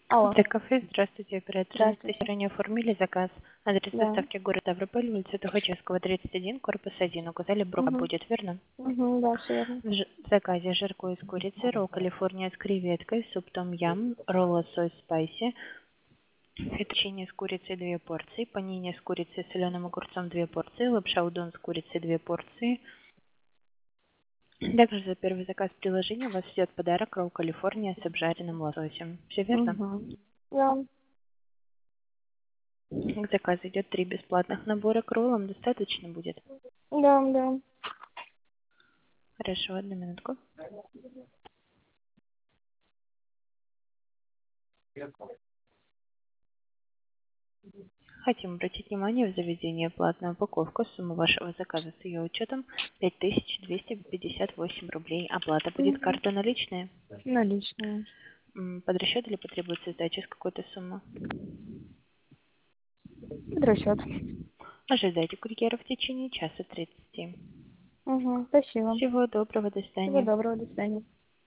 Алло, Это кафе. Здравствуйте, оператор. здравствуйте. Анастасия, ранее оформили заказ. Адрес Да. доставки город Ставрополь, улица Тухачевского, 31, корпус 1. Указали, брока Угу. будет, верно? Угу, да, все верно. В заказе жаркое из курицы, ролл Калифорния с креветкой, суп том ям, ролла сой спайси, фетtuccine с курицей 2 порции, панини с курицей и соленым огурцом 2 порции, лапша удон с курицей 2 порции. Также за первый заказ приложения вас ждет подарок ролл Калифорния с обжаренным лососем. Все верно? Угу. Да. К заказу идет 3 бесплатных набора к роллам. Достаточно будет? Да, да. Хорошо, одну минутку. Хотим обратить внимание в заведение платная упаковка. Сумма вашего заказа с ее учетом 5258 рублей. Оплата будет Угу. карта наличная. Наличные. Под расчет или потребуется сдача с какой-то суммы? Под расчет. Ожидайте курьера в течение часа 30. Угу. Спасибо. Всего доброго, до Всего свидания. доброго, до свидания.